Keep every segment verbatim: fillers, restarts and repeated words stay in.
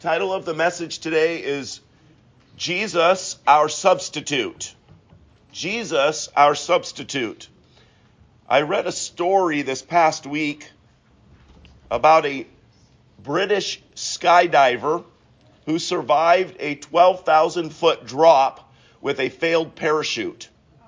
Title of the message today is Jesus, our substitute. Jesus, our substitute. I read a story this past week about a British skydiver who survived a twelve thousand foot drop with a failed parachute.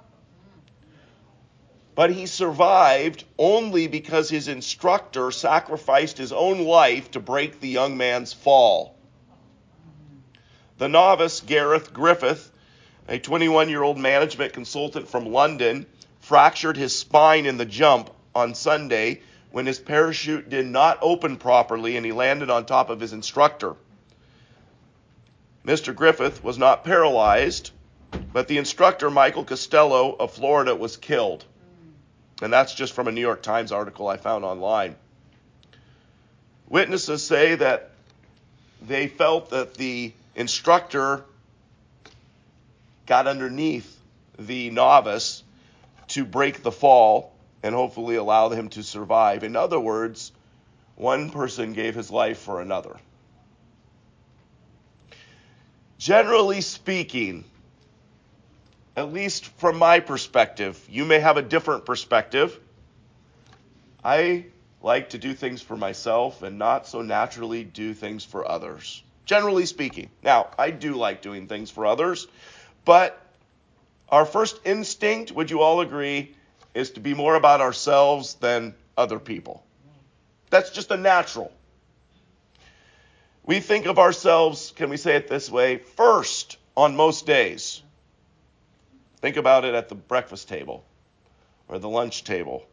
But he survived only because his instructor sacrificed his own life to break the young man's fall. The novice, Gareth Griffith, a twenty-one-year-old management consultant from London, fractured his spine in the jump on Sunday when his parachute did not open properly and he landed on top of his instructor. Mister Griffith was not paralyzed, but the instructor, Michael Costello of Florida, was killed. And that's just from a New York Times article I found online. Witnesses say that they felt that the instructor got underneath the novice to break the fall and hopefully allow him to survive. In other words, one person gave his life for another. Generally speaking, at least from my perspective, you may have a different perspective. I like to do things for myself and not so naturally do things for others. Generally speaking. Now, I do like doing things for others, but our first instinct, would you all agree, is to be more about ourselves than other people. That's just a natural. We think of ourselves, can we say it this way, first on most days. Think about it at the breakfast table or the lunch table.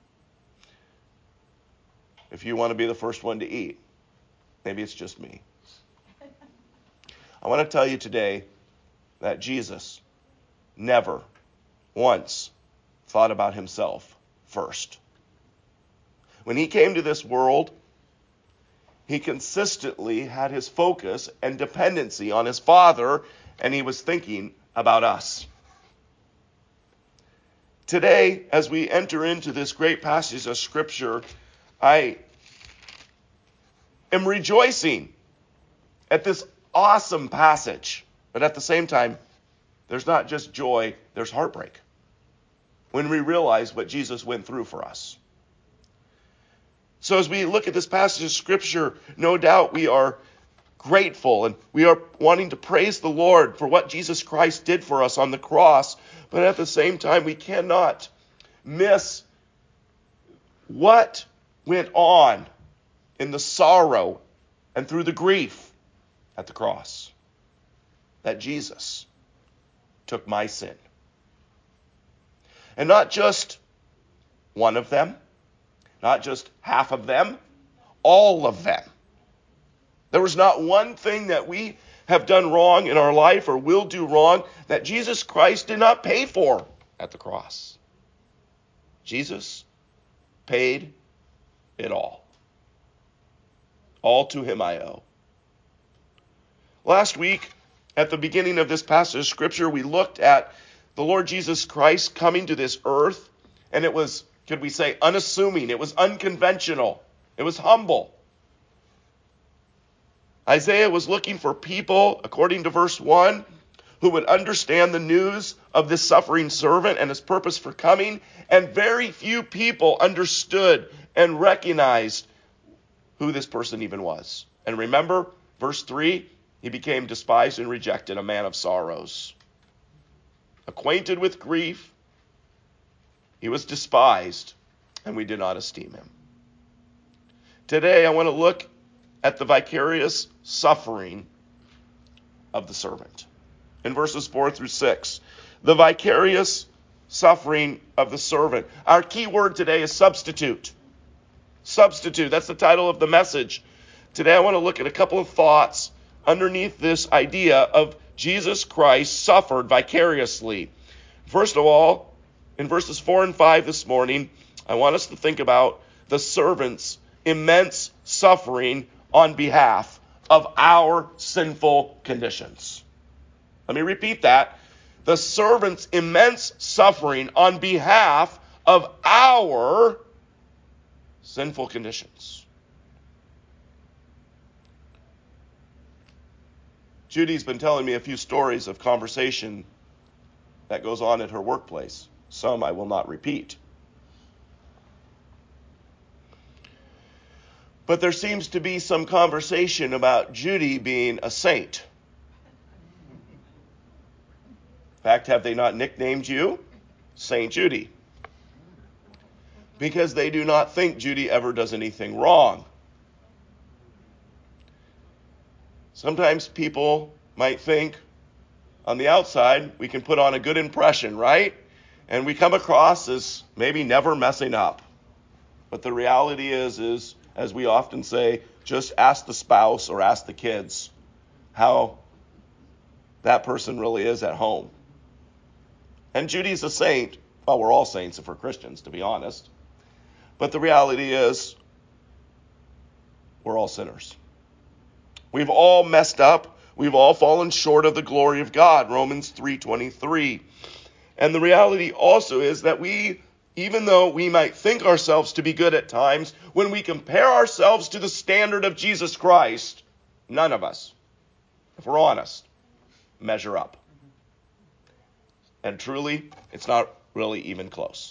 If you want to be the first one to eat, maybe it's just me. I want to tell you today that Jesus never once thought about himself first. When he came to this world, he consistently had his focus and dependency on his Father, and he was thinking about us. Today, as we enter into this great passage of Scripture, I am rejoicing at this awesome passage. But at the same time, there's not just joy, there's heartbreak when we realize what Jesus went through for us. So as we look at this passage of Scripture, no doubt we are grateful and we are wanting to praise the Lord for what Jesus Christ did for us on the cross. But at the same time, we cannot miss what went on in the sorrow and through the grief at the cross. That Jesus took my sin. And not just one of them, not just half of them, all of them. There was not one thing that we have done wrong in our life or will do wrong that Jesus Christ did not pay for at the cross. Jesus paid it all. All to him I owe. Last week, at the beginning of this passage of Scripture, we looked at the Lord Jesus Christ coming to this earth, and it was, could we say, unassuming. It was unconventional. It was humble. Isaiah was looking for people, according to verse one, who would understand the news of this suffering servant and his purpose for coming, and very few people understood and recognized who this person even was. And remember, verse three, he became despised and rejected, a man of sorrows. Acquainted with grief, he was despised, and we did not esteem him. Today, I want to look at the vicarious suffering of the servant. In verses four through six, the vicarious suffering of the servant. Our key word today is substitute. Substitute, that's the title of the message. Today, I want to look at a couple of thoughts underneath this idea of Jesus Christ suffered vicariously. First of all, in verses four and five this morning, I want us to think about the servant's immense suffering on behalf of our sinful conditions. Let me repeat that. The servant's immense suffering on behalf of our sinful conditions. Judy's been telling me a few stories of conversation that goes on at her workplace. Some I will not repeat. But there seems to be some conversation about Judy being a saint. In fact, have they not nicknamed you Saint Judy? Because they do not think Judy ever does anything wrong. Sometimes people might think on the outside we can put on a good impression, right? And we come across as maybe never messing up. But the reality is, is, as we often say, just ask the spouse or ask the kids how that person really is at home. And Judy's a saint. Well, we're all saints if we're Christians, to be honest. But the reality is, we're all sinners. We've all messed up. We've all fallen short of the glory of God, Romans three twenty-three. And the reality also is that we, even though we might think ourselves to be good at times, when we compare ourselves to the standard of Jesus Christ, none of us, if we're honest, measure up. And truly, it's not really even close.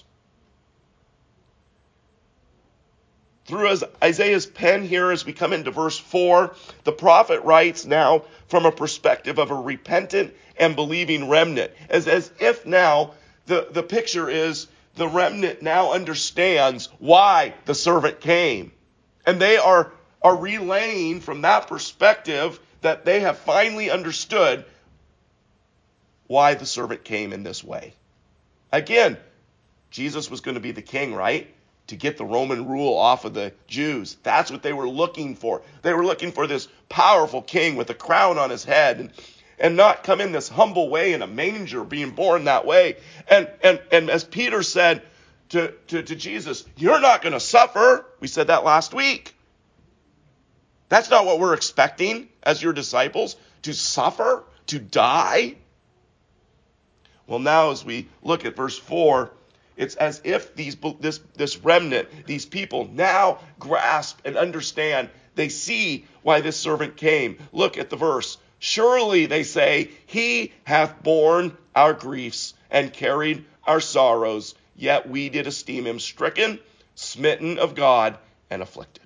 Through Isaiah's pen here, as we come into verse four, the prophet writes now from a perspective of a repentant and believing remnant. As, as if now the, the picture is the remnant now understands why the servant came. And they are, are relaying from that perspective that they have finally understood why the servant came in this way. Again, Jesus was going to be the king, right? To get the Roman rule off of the Jews. That's what they were looking for. They were looking for this powerful king with a crown on his head and, and not come in this humble way in a manger, being born that way. And and and as Peter said to, to, to Jesus, you're not going to suffer. We said that last week. That's not what we're expecting as your disciples, to suffer, to die. Well, now as we look at verse four, it's as if these this this remnant, these people now grasp and understand. They see why this servant came. Look at the verse. Surely, they say, he hath borne our griefs and carried our sorrows, yet we did esteem him stricken, smitten of God, and afflicted.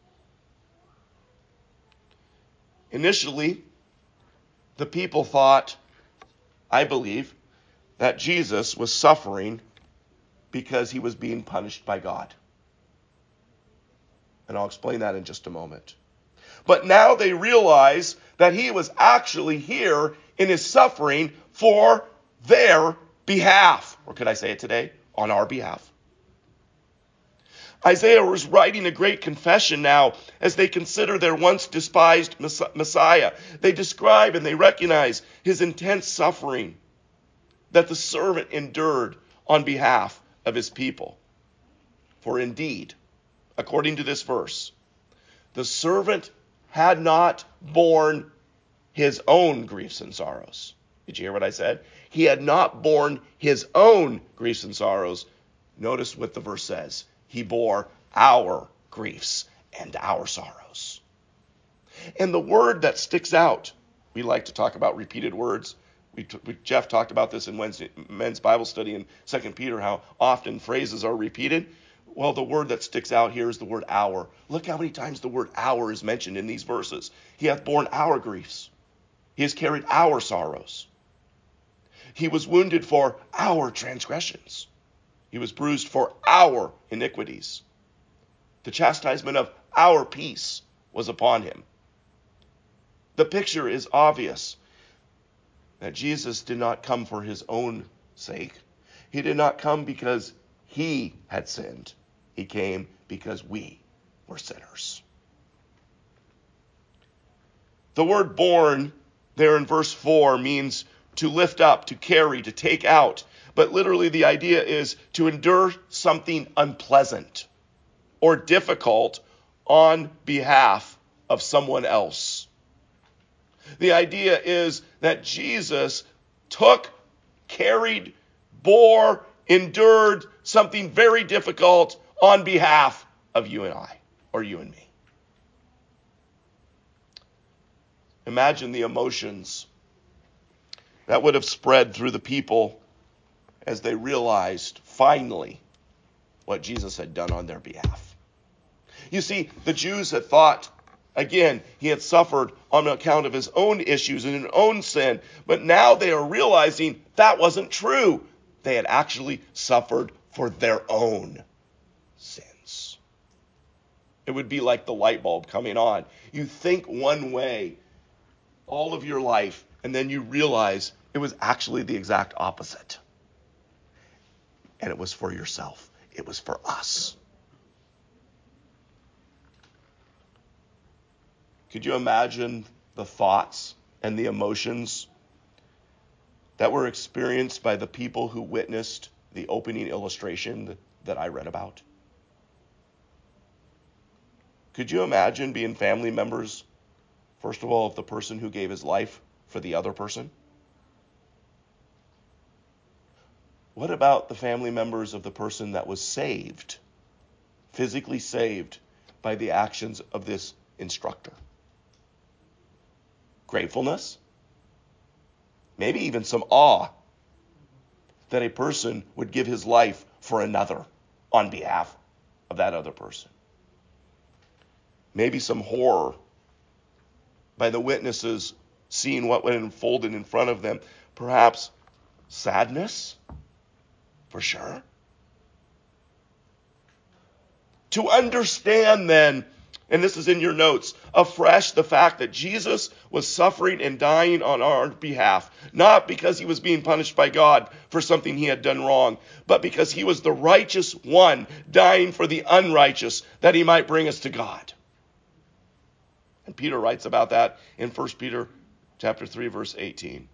Initially, the people thought, I believe, that Jesus was suffering because he was being punished by God. And I'll explain that in just a moment. But now they realize that he was actually here in his suffering for their behalf. Or could I say it today? On our behalf. Isaiah was writing a great confession now as they consider their once despised Messiah. They describe and they recognize his intense suffering that the servant endured on behalf of his people. For indeed, according to this verse, the servant had not borne his own griefs and sorrows. Did you hear what I said? He had not borne his own griefs and sorrows. Notice what the verse says. He bore our griefs and our sorrows. And the word that sticks out, we like to talk about repeated words. We, we, Jeff talked about this in Wednesday, men's Bible study in Second Peter, how often phrases are repeated. Well, the word that sticks out here is the word our. Look how many times the word our is mentioned in these verses. He hath borne our griefs. He has carried our sorrows. He was wounded for our transgressions. He was bruised for our iniquities. The chastisement of our peace was upon him. The picture is obvious that Jesus did not come for his own sake. He did not come because he had sinned. He came because we were sinners. The word born there in verse four means to lift up, to carry, to take out. But literally the idea is to endure something unpleasant or difficult on behalf of someone else. The idea is that Jesus took, carried, bore, endured something very difficult on behalf of you and I, or you and me. Imagine the emotions that would have spread through the people as they realized finally what Jesus had done on their behalf. You see, the Jews had thought, again, he had suffered on account of his own issues and his own sin, but now they are realizing that wasn't true. They had actually suffered for their own sins. It would be like the light bulb coming on. You think one way all of your life, and then you realize it was actually the exact opposite. And it was for yourself. It was for us. Could you imagine the thoughts and the emotions that were experienced by the people who witnessed the opening illustration that I read about? Could you imagine being family members, first of all, of the person who gave his life for the other person? What about the family members of the person that was saved, physically saved by the actions of this instructor? Gratefulness? Maybe even some awe that a person would give his life for another on behalf of that other person. Maybe some horror by the witnesses seeing what went unfolded in front of them. Perhaps sadness, for sure. To understand then, and this is in your notes, afresh the fact that Jesus was suffering and dying on our behalf, not because he was being punished by God for something he had done wrong, but because he was the righteous one dying for the unrighteous, that he might bring us to God. And Peter writes about that in First Peter chapter three, verse eighteen.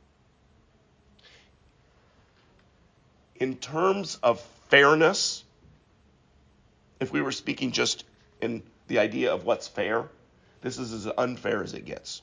In terms of fairness, if we were speaking just in the idea of what's fair, this is as unfair as it gets.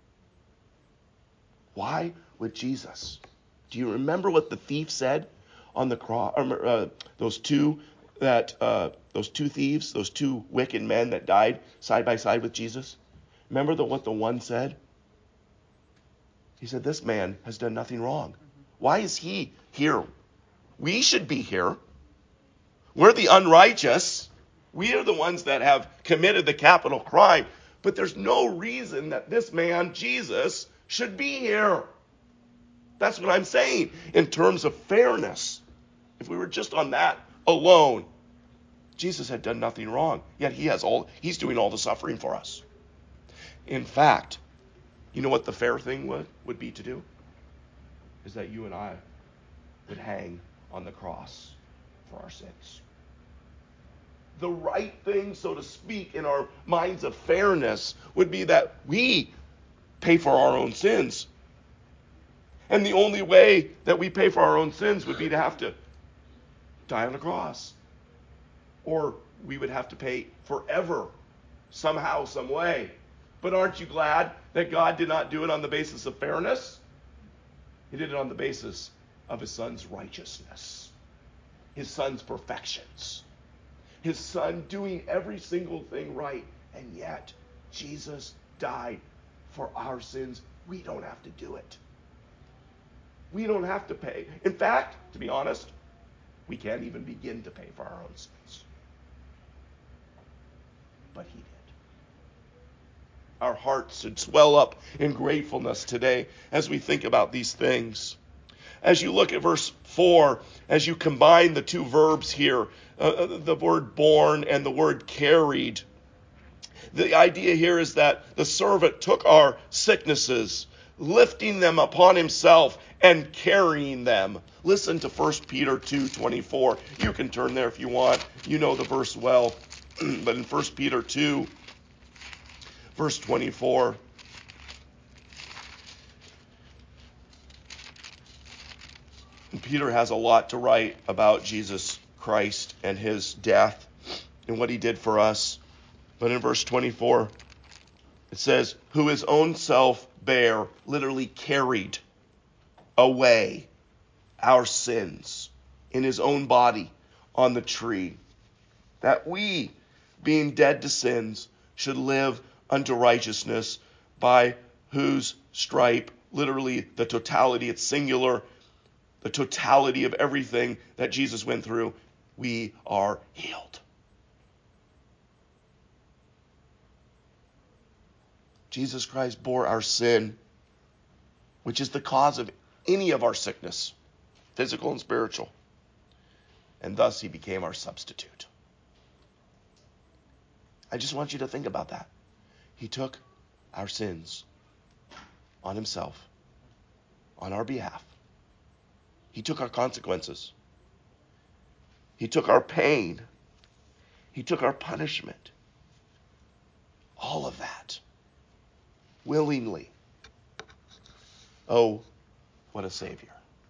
Why would Jesus? Do you remember what the thief said on the cross? Uh, those two that uh, those two thieves, those two wicked men that died side by side with Jesus. Remember the, what the one said? He said, "This man has done nothing wrong. Why is he here? We should be here. We're the unrighteous. We are the ones that have committed the capital crime. But there's no reason that this man, Jesus, should be here." That's what I'm saying in terms of fairness. If we were just on that alone, Jesus had done nothing wrong. Yet he has all, he's doing all the suffering for us. In fact, you know what the fair thing would, would be to do? Is that you and I would hang on the cross for our sins. The right thing, so to speak, in our minds of fairness would be that we pay for our own sins. And the only way that we pay for our own sins would be to have to die on the cross. Or we would have to pay forever, somehow, some way. But aren't you glad that God did not do it on the basis of fairness? He did it on the basis of his son's righteousness, his son's perfections, his son doing every single thing right. And yet, Jesus died for our sins. We don't have to do it. We don't have to pay. In fact, to be honest, we can't even begin to pay for our own sins. But he did. Our hearts should swell up in gratefulness today as we think about these things. As you look at verse four, as you combine the two verbs here, uh, the word borne and the word carried, the idea here is that the servant took our sicknesses, lifting them upon himself and carrying them. Listen to First Peter two twenty-four. You can turn there if you want. You know the verse well. But in First Peter two, verse twenty-four, and Peter has a lot to write about Jesus Christ and his death and what he did for us. But in verse twenty-four, it says, who his own self bare, literally carried away our sins in his own body on the tree, that we, being dead to sins, should live unto righteousness, by whose stripe, literally the totality, it's singular, the totality of everything that Jesus went through, we are healed. Jesus Christ bore our sin, which is the cause of any of our sickness, physical and spiritual. And thus he became our substitute. I just want you to think about that. He took our sins on himself, on our behalf. He took our consequences. He took our pain. He took our punishment. All of that. Willingly. Oh, what a Savior.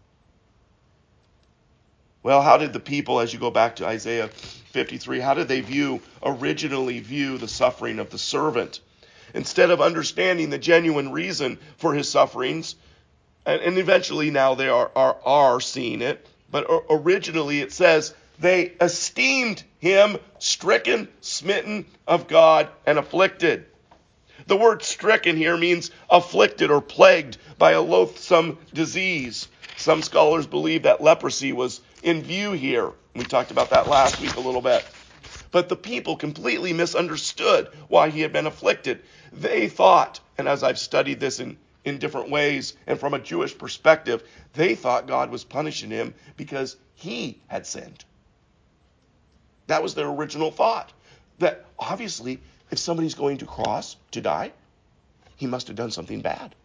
Well, how did the people, as you go back to Isaiah fifty-three, how did they view, originally view the suffering of the servant? Instead of understanding the genuine reason for his sufferings, and, and eventually now they are, are, are seeing it, but originally it says they esteemed him stricken, smitten of God, and afflicted. The word stricken here means afflicted or plagued by a loathsome disease. Some scholars believe that leprosy was in view here. We talked about that last week a little bit. But the people completely misunderstood why he had been afflicted. They thought, and as I've studied this in, in different ways and from a Jewish perspective, they thought God was punishing him because he had sinned. That was their original thought. That obviously, if somebody's going to cross to die, he must have done something bad.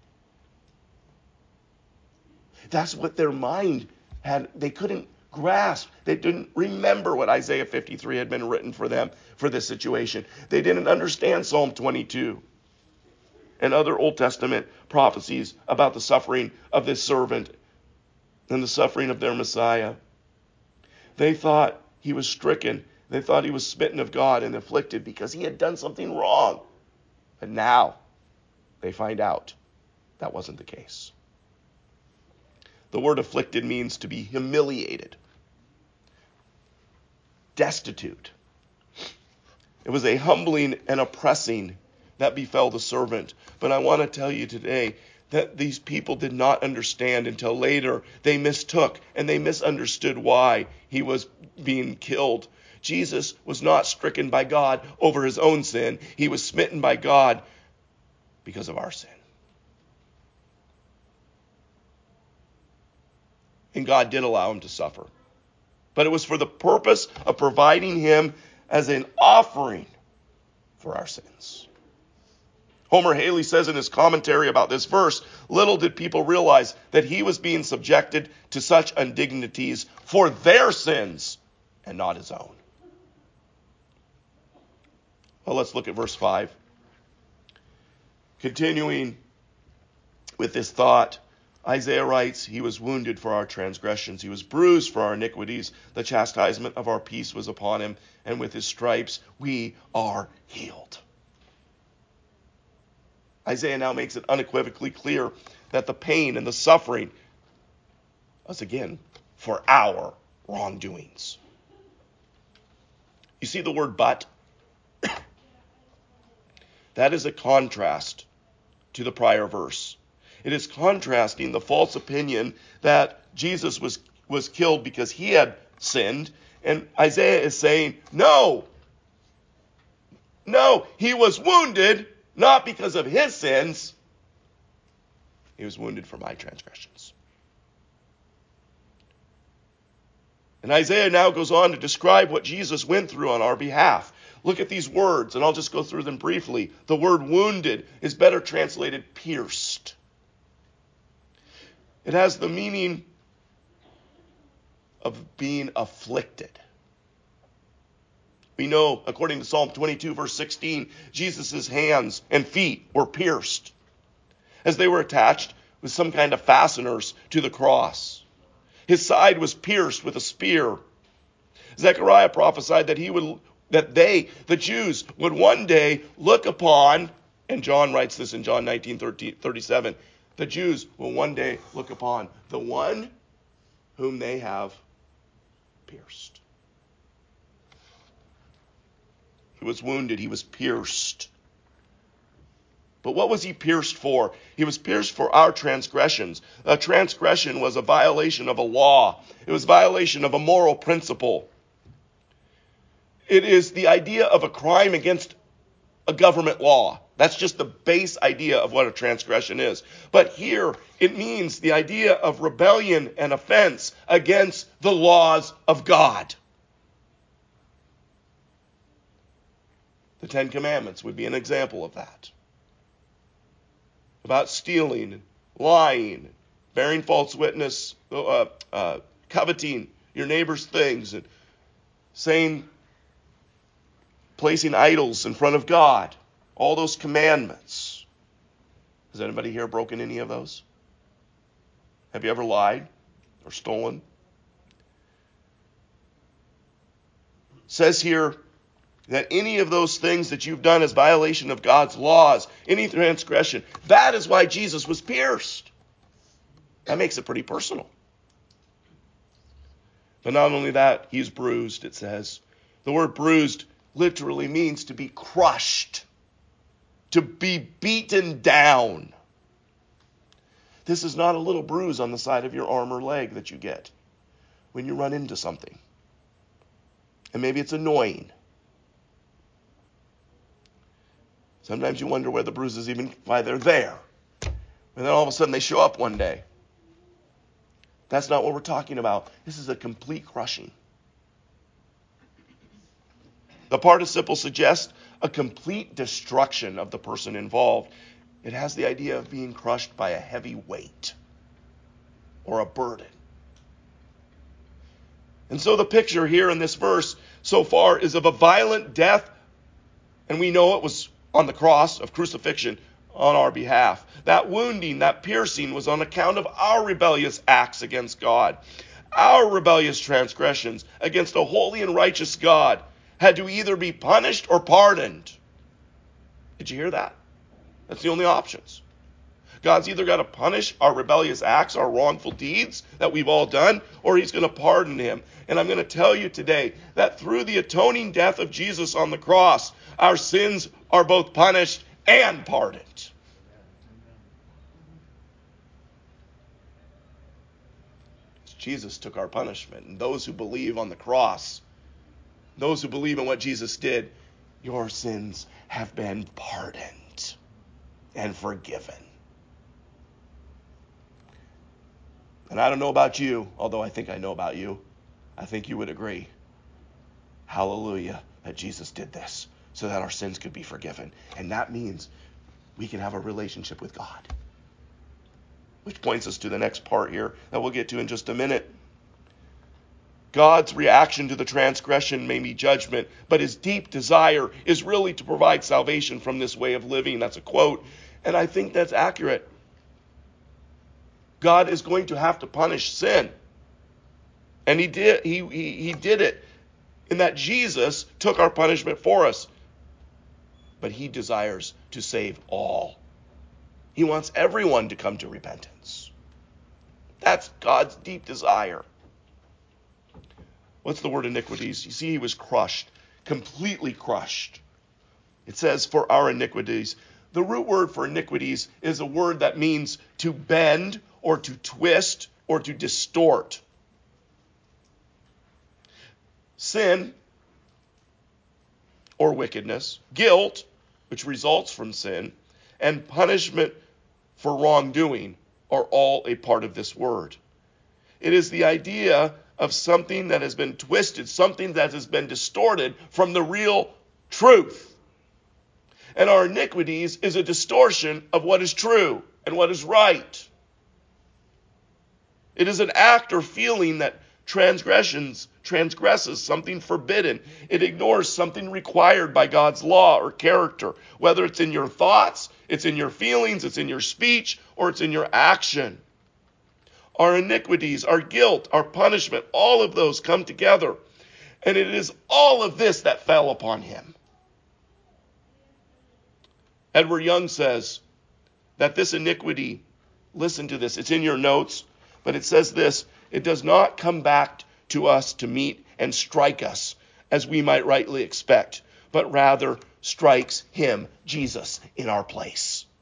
That's what their mind had. They couldn't grasp. They didn't remember what Isaiah fifty-three had been written for them for this situation. They didn't understand Psalm twenty-two and other Old Testament prophecies about the suffering of this servant and the suffering of their Messiah. They thought he was stricken. They thought he was smitten of God and afflicted because he had done something wrong. But now they find out that wasn't the case. The word afflicted means to be humiliated, destitute. It was a humbling and oppressing that befell the servant. But I want to tell you today that these people did not understand until later. They mistook and they misunderstood why he was being killed. Jesus was not stricken by God over his own sin. He was smitten by God because of our sin. And God did allow him to suffer. But it was for the purpose of providing him as an offering for our sins. Homer Haley says in his commentary about this verse, little did people realize that he was being subjected to such indignities for their sins and not his own. Well, let's look at verse five. Continuing with this thought, Isaiah writes, he was wounded for our transgressions. He was bruised for our iniquities. The chastisement of our peace was upon him, and with his stripes we are healed. Isaiah now makes it unequivocally clear that the pain and the suffering was again for our wrongdoings. You see the word but? That is a contrast to the prior verse. It is contrasting the false opinion that Jesus was, was killed because he had sinned. And Isaiah is saying, no, no, he was wounded not because of his sins. He was wounded for my transgressions. And Isaiah now goes on to describe what Jesus went through on our behalf. Look at these words, and I'll just go through them briefly. The word wounded is better translated pierced. It has the meaning of being afflicted. We know, according to Psalm twenty-two, verse sixteen, Jesus' hands and feet were pierced as they were attached with some kind of fasteners to the cross. His side was pierced with a spear. Zechariah prophesied that he would, that they, the Jews, would one day look upon, and John writes this in John nineteen thirty-seven, the Jews will one day look upon the one whom they have pierced. He was wounded. He was pierced. But what was he pierced for? He was pierced for our transgressions. A transgression was a violation of a law. It was a violation of a moral principle. It is the idea of a crime against a government law. That's just the base idea of what a transgression is. But here it means the idea of rebellion and offense against the laws of God. The Ten Commandments would be an example of that. About stealing, lying, bearing false witness, uh, uh, coveting your neighbor's things, and saying, placing idols in front of God. All those commandments. Has anybody here broken any of those? Have you ever lied or stolen? It says here that any of those things that you've done as violation of God's laws, any transgression, that is why Jesus was pierced. That makes it pretty personal. But not only that, he's bruised, it says. The word bruised literally means to be crushed, to be beaten down. This is not a little bruise on the side of your arm or leg that you get when you run into something. And maybe it's annoying. Sometimes you wonder where the bruises even, why they're there. And then all of a sudden they show up one day. That's not what we're talking about. This is a complete crushing. The participle suggests a complete destruction of the person involved. It has the idea of being crushed by a heavy weight or a burden. And so the picture here in this verse so far is of a violent death, and we know it was on the cross of crucifixion on our behalf. That wounding, that piercing was on account of our rebellious acts against God. Our rebellious transgressions against a holy and righteous God had to either be punished or pardoned. Did you hear that? That's the only options. God's either got to punish our rebellious acts, our wrongful deeds that we've all done, or he's going to pardon him. And I'm going to tell you today that through the atoning death of Jesus on the cross, our sins are both punished and pardoned. Jesus took our punishment. And those who believe on the cross, those who believe in what Jesus did, your sins have been pardoned and forgiven. And I don't know about you, although I think I know about you. I think you would agree. Hallelujah, that Jesus did this so that our sins could be forgiven. And that means we can have a relationship with God. Which points us to the next part here that we'll get to in just a minute. God's reaction to the transgression may be judgment, but his deep desire is really to provide salvation from this way of living. That's a quote. And I think that's accurate. God is going to have to punish sin. And he did, he, he, he did it in that Jesus took our punishment for us. But he desires to save all. He wants everyone to come to repentance. That's God's deep desire. What's the word iniquities? You see, he was crushed, completely crushed. It says, for our iniquities. The root word for iniquities is a word that means to bend or to twist or to distort. Sin or wickedness, guilt, which results from sin, and punishment for wrongdoing are all a part of this word. It is the idea of something that has been twisted, something that has been distorted from the real truth. And our iniquities is a distortion of what is true and what is right. It is an act or feeling that transgressions, transgresses something forbidden. It ignores something required by God's law or character, whether it's in your thoughts, it's in your feelings, it's in your speech, or it's in your action. Our iniquities, our guilt, our punishment, all of those come together. And it is all of this that fell upon him. Edward Young says that this iniquity, listen to this, it's in your notes, but it says this, it does not come back to us to meet and strike us as we might rightly expect, but rather strikes him, Jesus, in our place.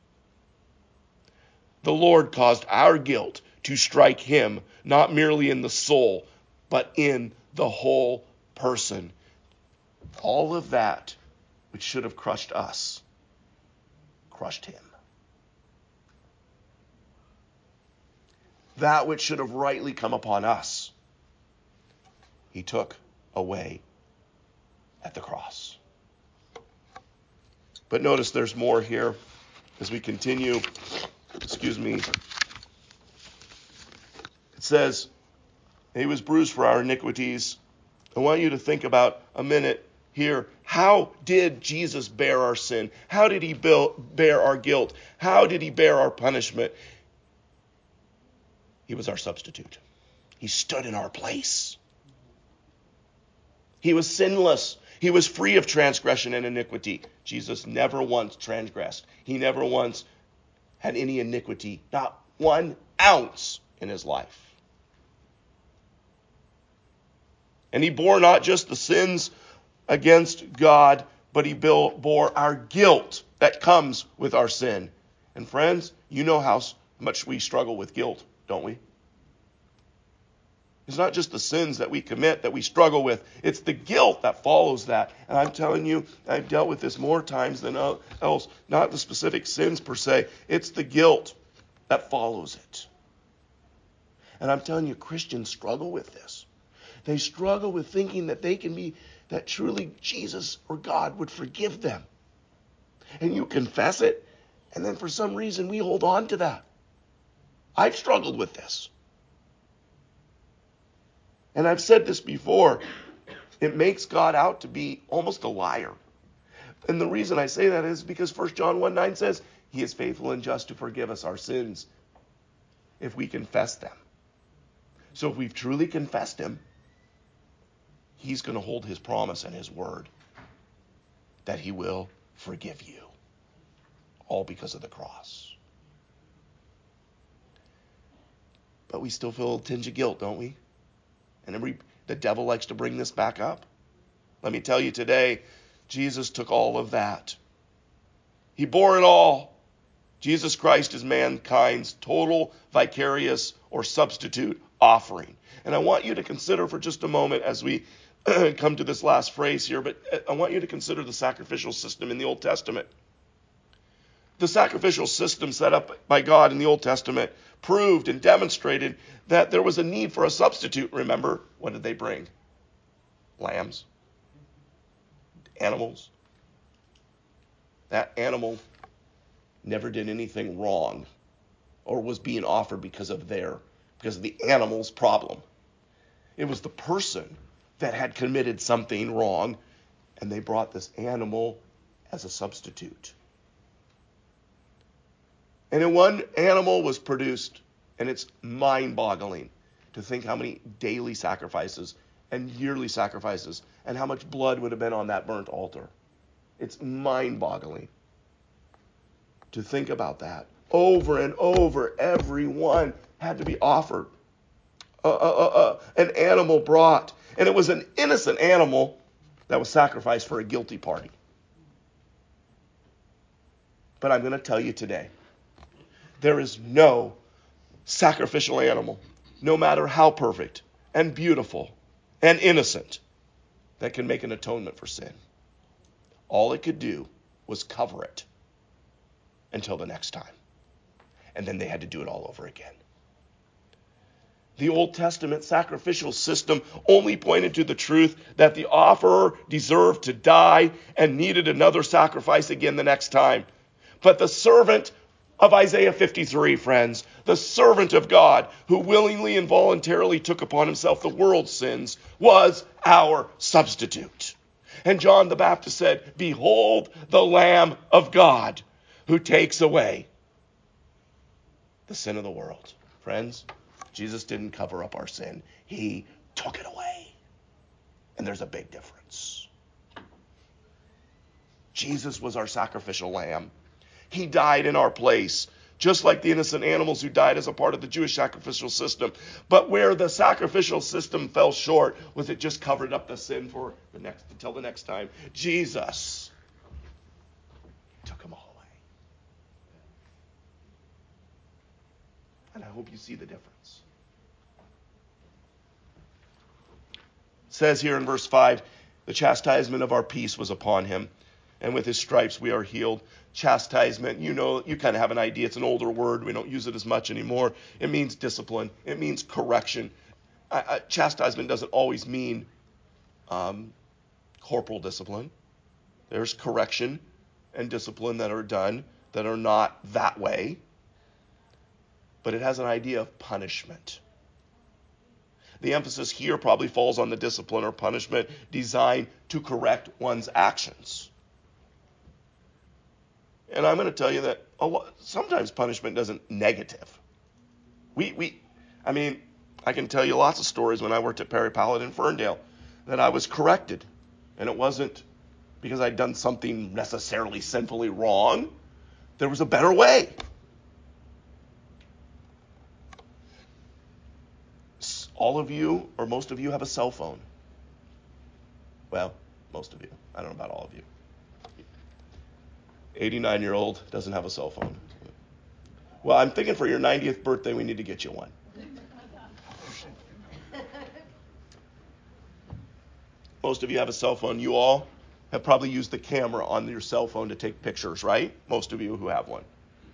The Lord caused our guilt to strike him, not merely in the soul, but in the whole person. All of that which should have crushed us, crushed him. That which should have rightly come upon us, he took away at the cross. But notice there's more here as we continue. Excuse me. It says, he was bruised for our iniquities. I want you to think about a minute here. How did Jesus bear our sin? How did he bear our guilt? How did he bear our punishment? He was our substitute. He stood in our place. He was sinless. He was free of transgression and iniquity. Jesus never once transgressed. He never once had any iniquity, not one ounce in his life. And he bore not just the sins against God, but he bore our guilt that comes with our sin. And friends, you know how much we struggle with guilt, don't we? It's not just the sins that we commit that we struggle with. It's the guilt that follows that. And I'm telling you, I've dealt with this more times than else. Not the specific sins per se. It's the guilt that follows it. And I'm telling you, Christians struggle with this. They struggle with thinking that they can be, that truly Jesus or God would forgive them. And you confess it, and then for some reason we hold on to that. I've struggled with this. And I've said this before, it makes God out to be almost a liar. And the reason I say that is because First John one nine says, he is faithful and just to forgive us our sins if we confess them. So if we've truly confessed him, he's going to hold his promise and his word that he will forgive you. All because of the cross. But we still feel a tinge of guilt, don't we? And every, the devil likes to bring this back up. Let me tell you today, Jesus took all of that. He bore it all. Jesus Christ is mankind's total, vicarious, or substitute offering. And I want you to consider for just a moment as we come to this last phrase here, but I want you to consider the sacrificial system in the Old Testament. The sacrificial system set up by God in the Old Testament proved and demonstrated that there was a need for a substitute. Remember, what did they bring? Lambs. Animals. That animal never did anything wrong or was being offered because of their, because of the animal's problem. It was the person that had committed something wrong, and they brought this animal as a substitute. And then one animal was produced, and it's mind-boggling to think how many daily sacrifices and yearly sacrifices and how much blood would have been on that burnt altar. It's mind-boggling to think about that. Over and over, every one had to be offered. Uh, uh, uh, uh, an animal brought, and it was an innocent animal that was sacrificed for a guilty party. But I'm going to tell you today, there is no sacrificial animal, no matter how perfect and beautiful and innocent, that can make an atonement for sin. All it could do was cover it until the next time. And then they had to do it all over again. The Old Testament sacrificial system only pointed to the truth that the offerer deserved to die and needed another sacrifice again the next time. But the servant of Isaiah fifty-three, friends, the servant of God who willingly and voluntarily took upon himself the world's sins, was our substitute. And John the Baptist said, "Behold the Lamb of God who takes away the sin of the world." Friends, Jesus didn't cover up our sin. He took it away. And there's a big difference. Jesus was our sacrificial lamb. He died in our place, just like the innocent animals who died as a part of the Jewish sacrificial system. But where the sacrificial system fell short was it just covered up the sin for the next until the next time. Jesus took them all away. And I hope you see the difference. It says here in verse five, the chastisement of our peace was upon him, and with his stripes we are healed. Chastisement, you know, you kind of have an idea. It's an older word. We don't use it as much anymore. It means discipline. It means correction. I, I, chastisement doesn't always mean um, corporal discipline. There's correction and discipline that are done that are not that way. But it has an idea of punishment. The emphasis here probably falls on the discipline or punishment designed to correct one's actions. And I'm going to tell you that a lot, sometimes punishment doesn't negative. We, we, I mean, I can tell you lots of stories when I worked at Perry Pallett in Ferndale that I was corrected. And it wasn't because I'd done something necessarily sinfully wrong. There was a better way. All of you, or most of you, have a cell phone. Well, most of you. I don't know about all of you. eighty-nine-year-old doesn't have a cell phone. Well, I'm thinking for your ninetieth birthday, we need to get you one. Most of you have a cell phone. You all have probably used the camera on your cell phone to take pictures, right? Most of you who have one.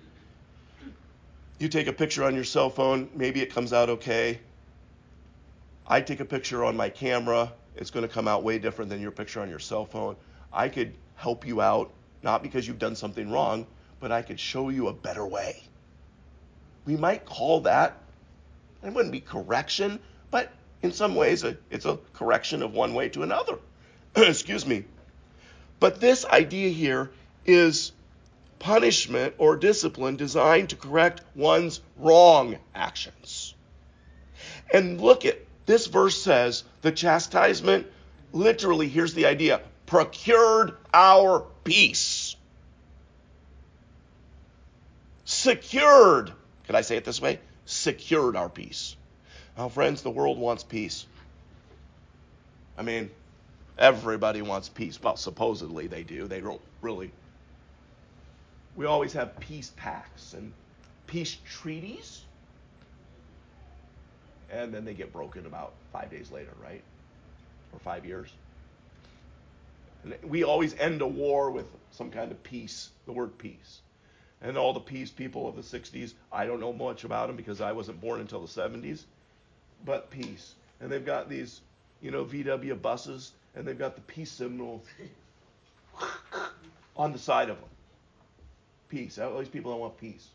You take a picture on your cell phone, maybe it comes out okay. I take a picture on my camera, it's going to come out way different than your picture on your cell phone. I could help you out, not because you've done something wrong, but I could show you a better way. We might call that, it wouldn't be correction, but in some ways it's a correction of one way to another. Excuse me. But this idea here is punishment or discipline designed to correct one's wrong actions. And look at this verse says the chastisement, literally, here's the idea, procured our peace. Secured, can I say it this way? Secured our peace. Now, friends, the world wants peace. I mean, everybody wants peace. Well, supposedly they do. They don't really. We always have peace pacts and peace treaties. And then they get broken about five days later, right? Or five years. And we always end a war with some kind of peace, the word peace. And all the peace people of the sixties, I don't know much about them because I wasn't born until the seventies, but peace. And they've got these, you know, V W buses, and they've got the peace symbol on the side of them. Peace. All these people don't want peace.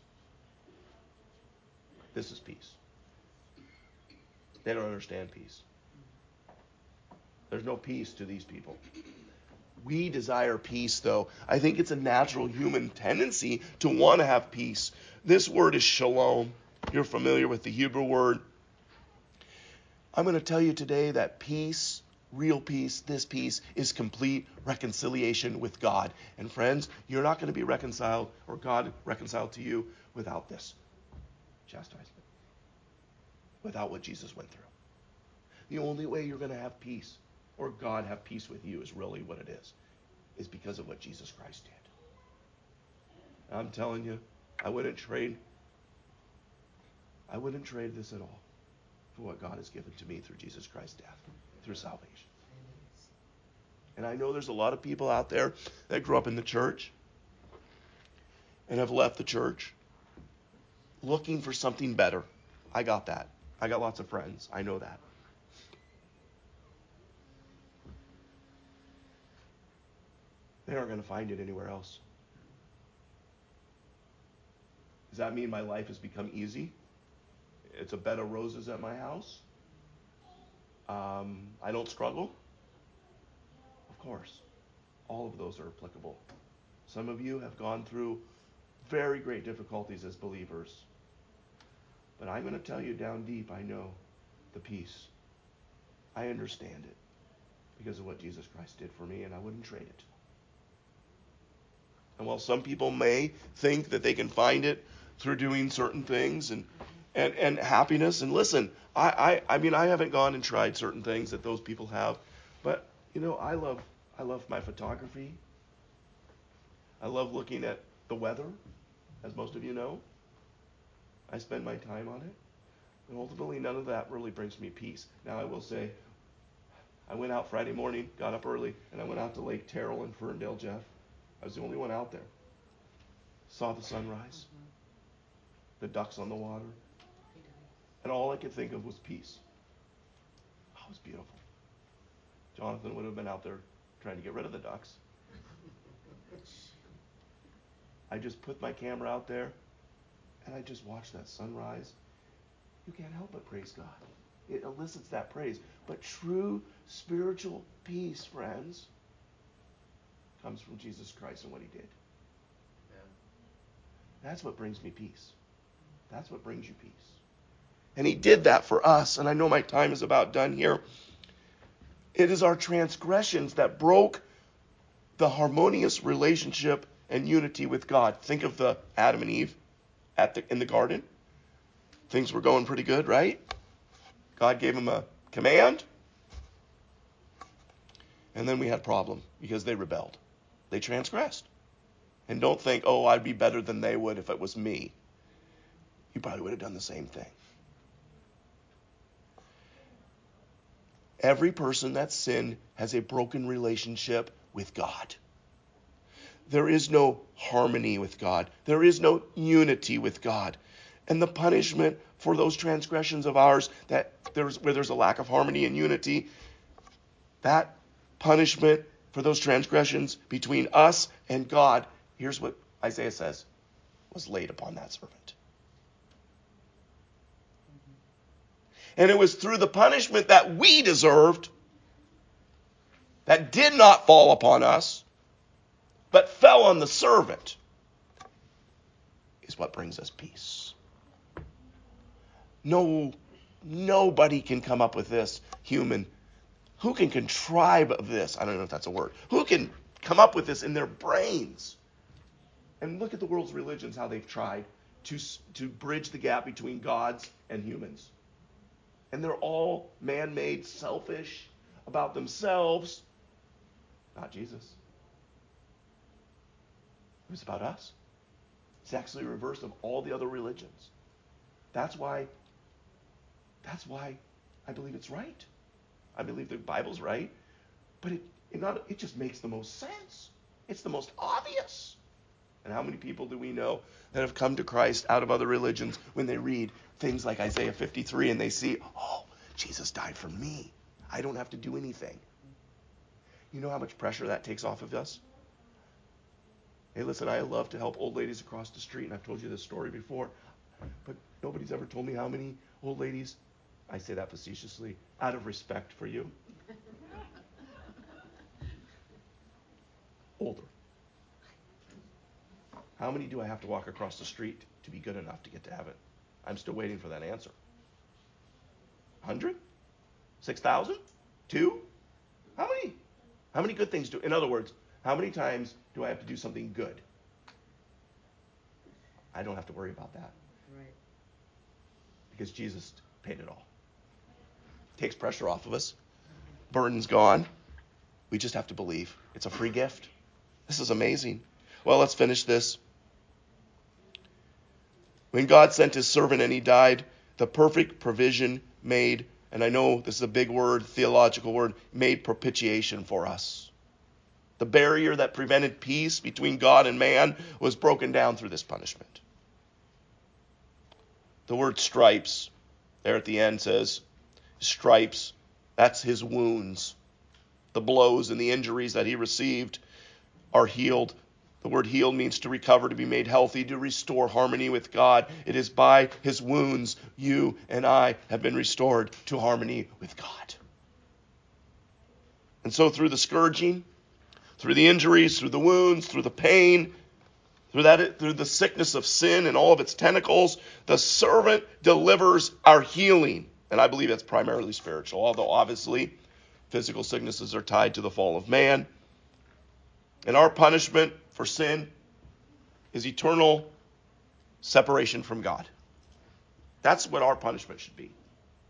This is peace. They don't understand peace. There's no peace to these people. We desire peace, though. I think it's a natural human tendency to want to have peace. This word is shalom. You're familiar with the Hebrew word. I'm going to tell you today that peace, real peace, this peace, is complete reconciliation with God. And friends, you're not going to be reconciled, or God reconciled to you, without this chastisement. Without what Jesus went through. The only way you're going to have peace, or God have peace with you, is really what it is, is because of what Jesus Christ did. I'm telling you, I wouldn't trade, I wouldn't trade this at all for what God has given to me through Jesus Christ's death, through salvation. And I know there's a lot of people out there that grew up in the church and have left the church looking for something better. I got that. I got lots of friends. I know that. They aren't going to find it anywhere else. Does that mean my life has become easy? It's a bed of roses at my house? Um, I don't struggle? Of course. All of those are applicable. Some of you have gone through very great difficulties as believers. But I'm going to tell you down deep, I know the peace. I understand it because of what Jesus Christ did for me, and I wouldn't trade it. And while some people may think that they can find it through doing certain things and and, and happiness, and listen, I, I I mean I haven't gone and tried certain things that those people have, but you know I love I love my photography. I love looking at the weather, as most of you know. I spend my time on it. And ultimately, none of that really brings me peace. Now, I will say, I went out Friday morning, got up early, and I went out to Lake Terrell in Ferndale, Jeff. I was the only one out there. Saw the sunrise, the ducks on the water, and all I could think of was peace. Oh, it was beautiful. Jonathan would have been out there trying to get rid of the ducks. I just put my camera out there, and I just watched that sunrise. You can't help but praise God. It elicits that praise. But true spiritual peace, friends, comes from Jesus Christ and what he did. Yeah. That's what brings me peace. That's what brings you peace. And he did that for us. And I know my time is about done here. It is our transgressions that broke the harmonious relationship and unity with God. Think of the Adam and Eve at the, in the garden. Things were going pretty good, right? God gave them a command. And then we had a problem because they rebelled. They transgressed. And don't think, oh, I'd be better than they would if it was me. You probably would have done the same thing. Every person that sinned has a broken relationship with God. There is no harmony with God. There is no unity with God. And the punishment for those transgressions of ours, that there's where there's a lack of harmony and unity, that punishment for those transgressions between us and God, here's what Isaiah says, was laid upon that servant. And it was through the punishment that we deserved, that did not fall upon us, but fell on the servant, is what brings us peace. No, nobody can come up with this, human. Who can contrive of this? I don't know if that's a word. Who can come up with this in their brains? And look at the world's religions, how they've tried to, to bridge the gap between gods and humans. And they're all man-made, selfish, about themselves. Not Jesus. It was about us. It's actually the reverse of all the other religions. That's why, that's why I believe it's right. I believe the Bible's right. But it, it, not, it just makes the most sense. It's the most obvious. And how many people do we know that have come to Christ out of other religions when they read things like Isaiah fifty-three and they see, oh, Jesus died for me. I don't have to do anything. You know how much pressure that takes off of us? Hey, listen, I love to help old ladies across the street, and I've told you this story before, but nobody's ever told me how many old ladies, I say that facetiously, out of respect for you, older. How many do I have to walk across the street to be good enough to get to heaven? I'm still waiting for that answer. one hundred? six thousand? Two? How many? How many good things do, in other words, how many times do I have to do something good? I don't have to worry about that. Right. Because Jesus paid it all. Takes pressure off of us. Burden's gone. We just have to believe. It's a free gift. This is amazing. Well, let's finish this. When God sent his servant and he died, the perfect provision made, and I know this is a big word, theological word, made propitiation for us. The barrier that prevented peace between God and man was broken down through this punishment. The word stripes, there at the end says, stripes, that's his wounds. The blows and the injuries that he received are healed. The word healed means to recover, to be made healthy, to restore harmony with God. It is by his wounds you and I have been restored to harmony with God. And so through the scourging, through the injuries, through the wounds, through the pain, through that, through the sickness of sin and all of its tentacles, the servant delivers our healing. And I believe that's primarily spiritual, although obviously physical sicknesses are tied to the fall of man. And our punishment for sin is eternal separation from God. That's what our punishment should be.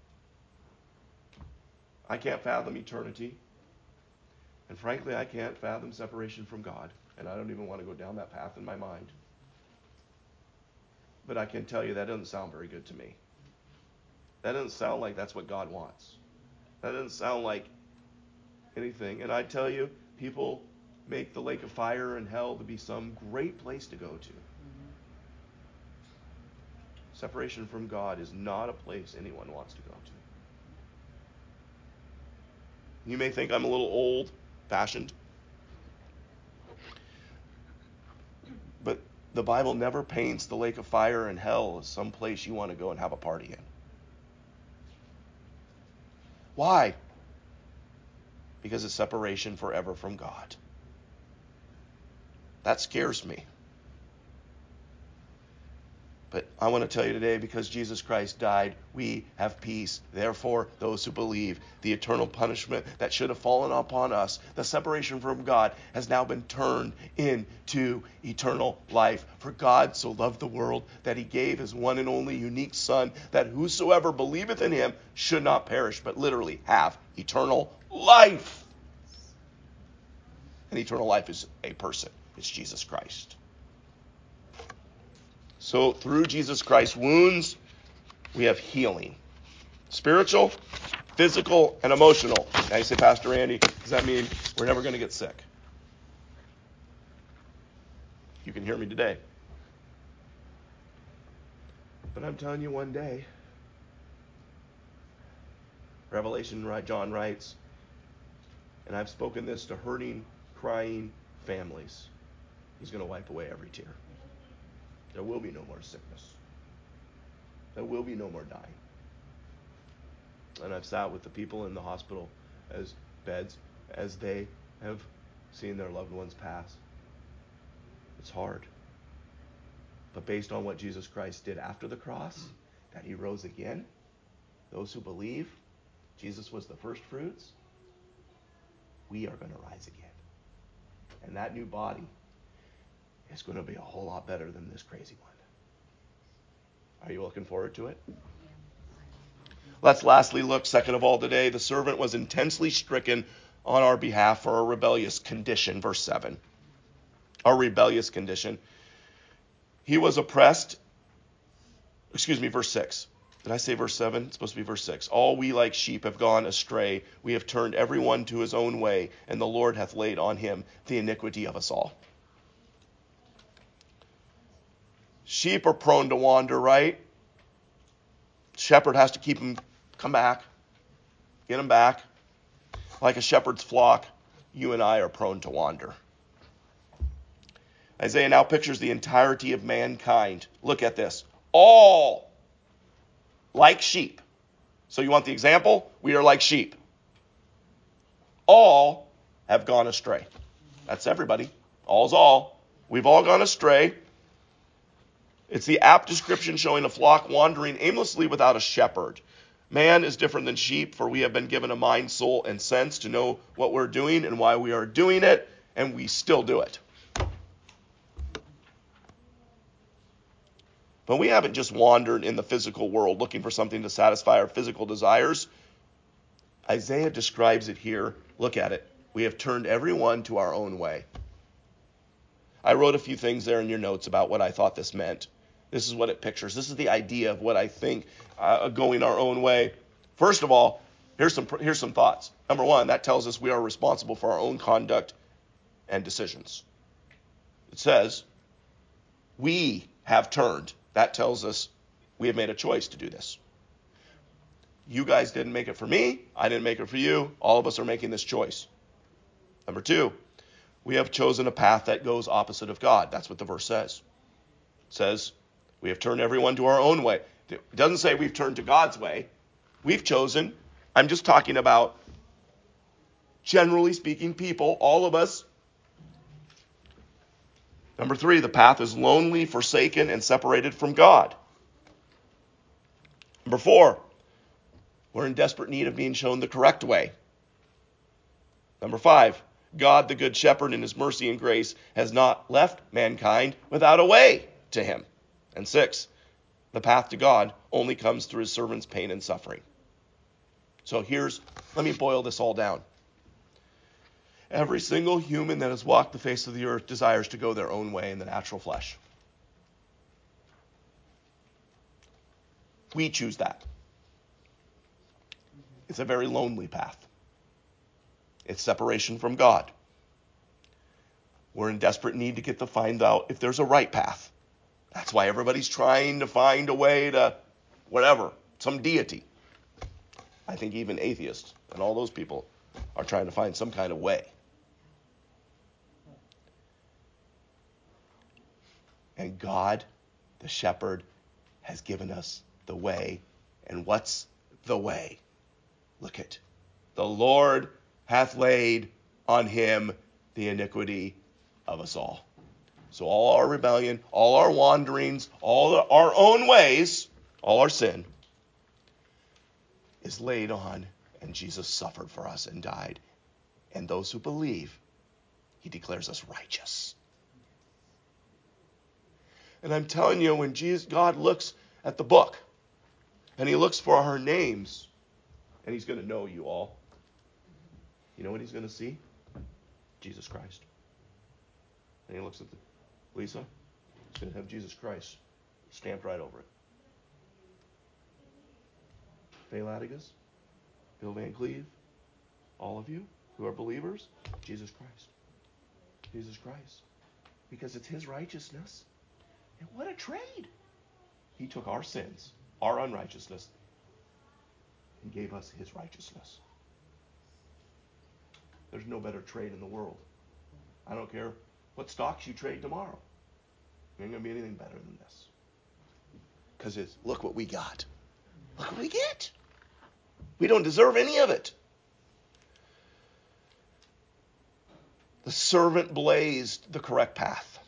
I can't fathom eternity. And frankly, I can't fathom separation from God. And I don't even want to go down that path in my mind. But I can tell you that doesn't sound very good to me. That doesn't sound like that's what God wants. That doesn't sound like anything. And I tell you, people make the lake of fire and hell to be some great place to go to. Separation from God is not a place anyone wants to go to. You may think I'm a little old-fashioned, but the Bible never paints the lake of fire and hell as some place you want to go and have a party in. Why? Because it's separation forever from God. That scares me. But I want to tell you today, because Jesus Christ died, we have peace. Therefore, those who believe, the eternal punishment that should have fallen upon us, the separation from God, has now been turned into eternal life. For God so loved the world that he gave his one and only unique Son, that whosoever believeth in him should not perish, but literally have eternal life. And eternal life is a person. It's Jesus Christ. So through Jesus Christ's wounds, we have healing. Spiritual, physical, and emotional. Now you say, Pastor Andy, does that mean we're never going to get sick? You can hear me today. But I'm telling you, one day, Revelation, John writes, and I've spoken this to hurting, crying families. He's going to wipe away every tear. There will be no more sickness. There will be no more dying. And I've sat with the people in the hospital as beds as they have seen their loved ones pass. It's hard. But based on what Jesus Christ did after the cross, that he rose again, those who believe Jesus was the first fruits, we are going to rise again. And that new body is going to be a whole lot better than this crazy one. Are you looking forward to it? Let's lastly look, second of all today, the servant was intensely stricken on our behalf for our rebellious condition, verse seven. Our rebellious condition. He was oppressed, excuse me, verse six. Did I say verse seven? It's supposed to be verse six. All we like sheep have gone astray. We have turned everyone to his own way, and the Lord hath laid on him the iniquity of us all. Sheep are prone to wander, right? Shepherd has to keep them, come back, get them back. Like a shepherd's flock, you and I are prone to wander. Isaiah now pictures the entirety of mankind. Look at this. All like sheep. So you want the example? We are like sheep. All have gone astray. That's everybody. All's all. We've all gone astray. It's the apt description showing a flock wandering aimlessly without a shepherd. Man is different than sheep, for we have been given a mind, soul, and sense to know what we're doing and why we are doing it, and we still do it. But we haven't just wandered in the physical world looking for something to satisfy our physical desires. Isaiah describes it here. Look at it. We have turned everyone to our own way. I wrote a few things there in your notes about what I thought this meant. This is what it pictures. This is the idea of what I think uh, going our own way. First of all, here's some here's some thoughts. Number one, that tells us we are responsible for our own conduct and decisions. It says, we have turned. That tells us we have made a choice to do this. You guys didn't make it for me. I didn't make it for you. All of us are making this choice. Number two, we have chosen a path that goes opposite of God. That's what the verse says. It says, we have turned everyone to our own way. It doesn't say we've turned to God's way. We've chosen. I'm just talking about, generally speaking, people, all of us. Number three, the path is lonely, forsaken, and separated from God. Number four, we're in desperate need of being shown the correct way. Number five, God, the good shepherd, in his mercy and grace, has not left mankind without a way to him. And six, the path to God only comes through his servant's pain and suffering. So here's, let me boil this all down. Every single human that has walked the face of the earth desires to go their own way in the natural flesh. We choose that. It's a very lonely path. It's separation from God. We're in desperate need to get to find out if there's a right path. That's why everybody's trying to find a way to whatever, some deity. I think even atheists and all those people are trying to find some kind of way. And God, the shepherd, has given us the way. And what's the way? Look it. The Lord hath laid on him the iniquity of us all. So all our rebellion, all our wanderings, all our own ways, all our sin is laid on, and Jesus suffered for us and died. And those who believe, he declares us righteous. And I'm telling you, when Jesus, God looks at the book, and he looks for our names, and he's going to know you all. You know what he's going to see? Jesus Christ. And he looks at the, Lisa, he's going to have Jesus Christ stamped right over it. Faye Latigas, Bill Van Cleve, all of you who are believers, Jesus Christ. Jesus Christ. Because it's his righteousness. And what a trade. He took our sins, our unrighteousness, and gave us his righteousness. There's no better trade in the world. I don't care what stocks you trade tomorrow. There ain't going to be anything better than this. Because it's, look what we got. Look what we get. We don't deserve any of it. The servant blazed the correct path.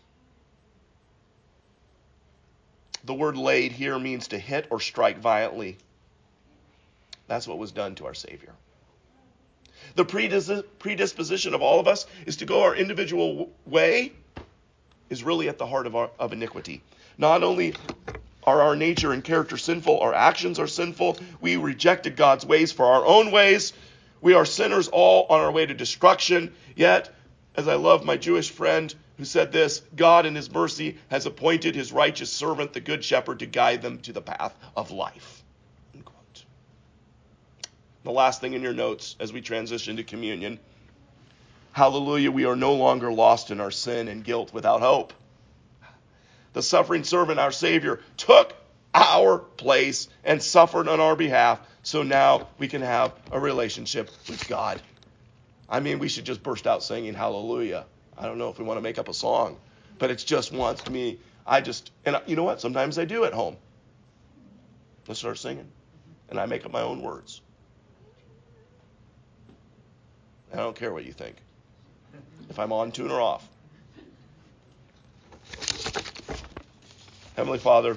The word laid here means to hit or strike violently. That's what was done to our Savior. The predisposition of all of us is to go our individual way is really at the heart of, our, of iniquity. Not only are our nature and character sinful, our actions are sinful. We rejected God's ways for our own ways. We are sinners all on our way to destruction. Yet, as I love my Jewish friend who said this, God in his mercy has appointed his righteous servant, the good shepherd, to guide them to the path of life. Unquote. The last thing in your notes as we transition to communion. Hallelujah, we are no longer lost in our sin and guilt without hope. The suffering servant, our Savior, took our place and suffered on our behalf, so now we can have a relationship with God. I mean, we should just burst out singing hallelujah. I don't know if we want to make up a song, but it's just once to me. I just, and you know what? Sometimes I do at home. I start singing, and I make up my own words. I don't care what you think, if I'm on tune or off. Heavenly Father,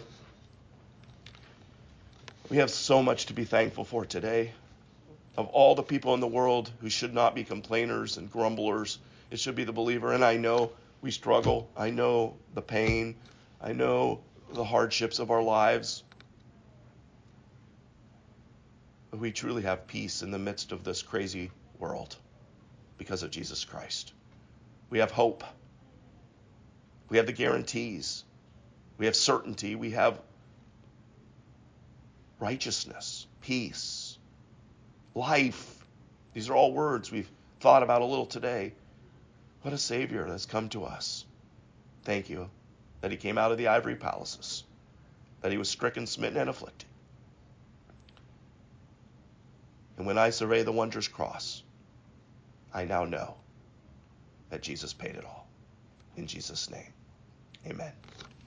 we have so much to be thankful for today. Of all the people in the world who should not be complainers and grumblers, it should be the believer. And I know we struggle. I know the pain. I know the hardships of our lives. But we truly have peace in the midst of this crazy world because of Jesus Christ. We have hope. We have the guarantees. We have certainty. We have righteousness, peace, life. These are all words we've thought about a little today. What a Savior that's come to us. Thank you that he came out of the ivory palaces, that he was stricken, smitten, and afflicted. And when I survey the wondrous cross, I now know that Jesus paid it all. In Jesus' name, amen.